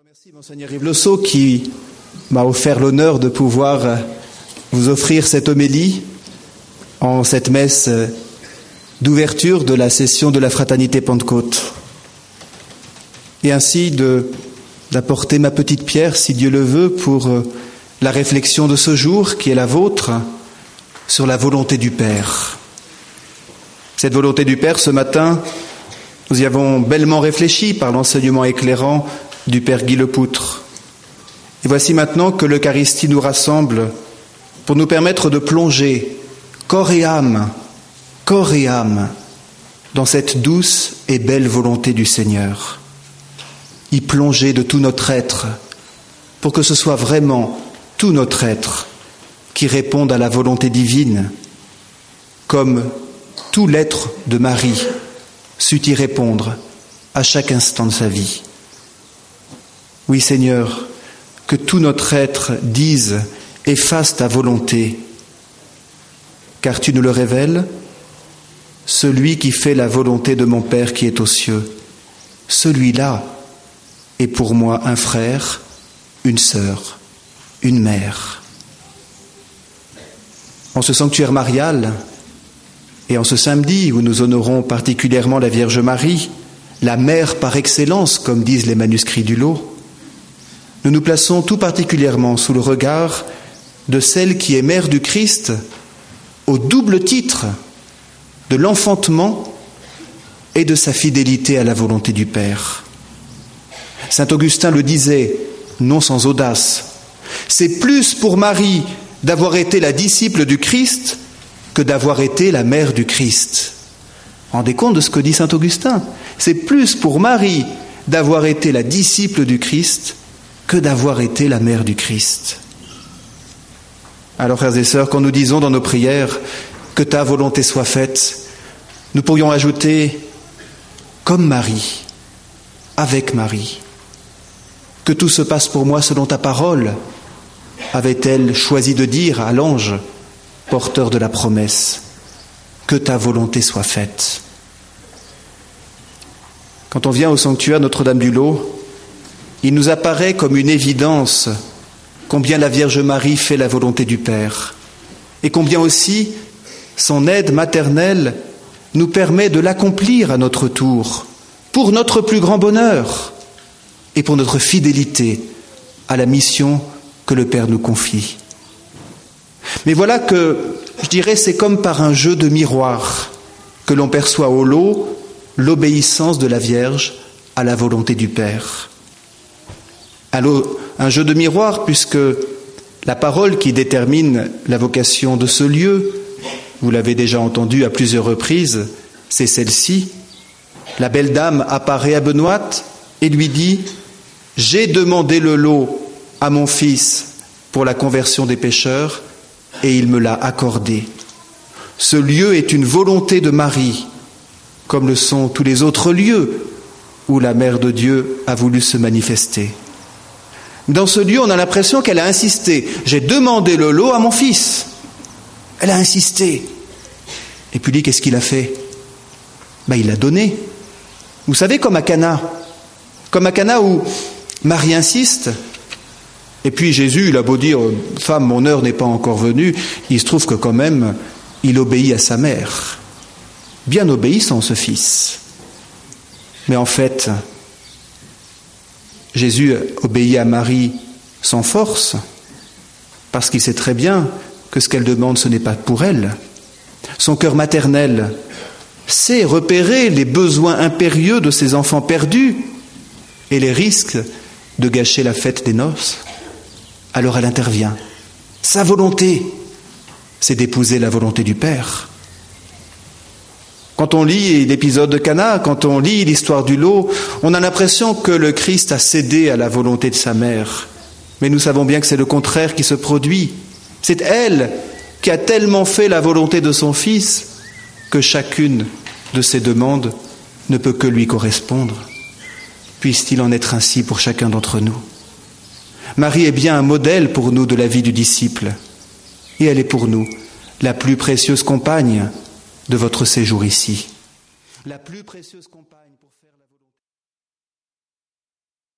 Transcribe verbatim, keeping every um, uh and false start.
Merci Monseigneur Yves Le Sceau qui m'a offert l'honneur de pouvoir vous offrir cette homélie en cette messe d'ouverture de la session de la Fraternité Pentecôte. Et ainsi de, d'apporter ma petite pierre, si Dieu le veut, pour la réflexion de ce jour qui est la vôtre sur la volonté du Père. Cette volonté du Père, ce matin, nous y avons bellement réfléchi par l'enseignement éclairant du Père Guy Lepoutre. Et voici maintenant que l'Eucharistie nous rassemble pour nous permettre de plonger corps et âme, corps et âme, dans cette douce et belle volonté du Seigneur. Y plonger de tout notre être, pour que ce soit vraiment tout notre être qui réponde à la volonté divine, comme tout l'être de Marie sut y répondre à chaque instant de sa vie. Oui, Seigneur, que tout notre être dise et fasse ta volonté, car tu nous le révèles, celui qui fait la volonté de mon Père qui est aux cieux, celui-là est pour moi un frère, une sœur, une mère. En ce sanctuaire marial et en ce samedi où nous honorons particulièrement la Vierge Marie, la mère par excellence, comme disent les manuscrits du lot, nous nous plaçons tout particulièrement sous le regard de celle qui est mère du Christ au double titre de l'enfantement et de sa fidélité à la volonté du Père. Saint Augustin le disait, non sans audace, c'est plus pour Marie d'avoir été la disciple du Christ que d'avoir été la mère du Christ. Rendez compte de ce que dit Saint Augustin. C'est plus pour Marie d'avoir été la disciple du Christ que d'avoir été la mère du Christ. Alors, frères et sœurs, quand nous disons dans nos prières que ta volonté soit faite, nous pourrions ajouter comme Marie, avec Marie, que tout se passe pour moi selon ta parole, avait-elle choisi de dire à l'ange, porteur de la promesse, que ta volonté soit faite. Quand on vient au sanctuaire Notre-Dame-du-Lot, il nous apparaît comme une évidence combien la Vierge Marie fait la volonté du Père et combien aussi son aide maternelle nous permet de l'accomplir à notre tour, pour notre plus grand bonheur et pour notre fidélité à la mission que le Père nous confie. Mais voilà que, je dirais, c'est comme par un jeu de miroir que l'on perçoit au lot l'obéissance de la Vierge à la volonté du Père. Un jeu de miroir puisque la parole qui détermine la vocation de ce lieu, vous l'avez déjà entendu à plusieurs reprises, c'est celle-ci. La belle dame apparaît à Benoît et lui dit « J'ai demandé le lot à mon fils pour la conversion des pécheurs et il me l'a accordé. Ce lieu est une volonté de Marie, comme le sont tous les autres lieux où la Mère de Dieu a voulu se manifester. » Dans ce lieu, on a l'impression qu'elle a insisté. J'ai demandé le lot à mon fils. Elle a insisté. Et puis lui, qu'est-ce qu'il a fait ? Ben, il l'a donné. Vous savez, comme à Cana. Comme à Cana où Marie insiste. Et puis Jésus, il a beau dire « Femme, mon heure n'est pas encore venue », il se trouve que quand même, il obéit à sa mère. Bien obéissant, ce fils. Mais en fait, Jésus obéit à Marie sans force, parce qu'il sait très bien que ce qu'elle demande, ce n'est pas pour elle. Son cœur maternel sait repérer les besoins impérieux de ses enfants perdus et les risques de gâcher la fête des noces. Alors elle intervient. Sa volonté, c'est d'épouser la volonté du Père. Quand on lit l'épisode de Cana, quand on lit l'histoire du lot, on a l'impression que le Christ a cédé à la volonté de sa mère. Mais nous savons bien que c'est le contraire qui se produit. C'est elle qui a tellement fait la volonté de son Fils que chacune de ses demandes ne peut que lui correspondre. Puisse-t-il en être ainsi pour chacun d'entre nous. Marie est bien un modèle pour nous de la vie du disciple. Et elle est pour nous la plus précieuse compagne de votre séjour ici. La plus précieuse compagne.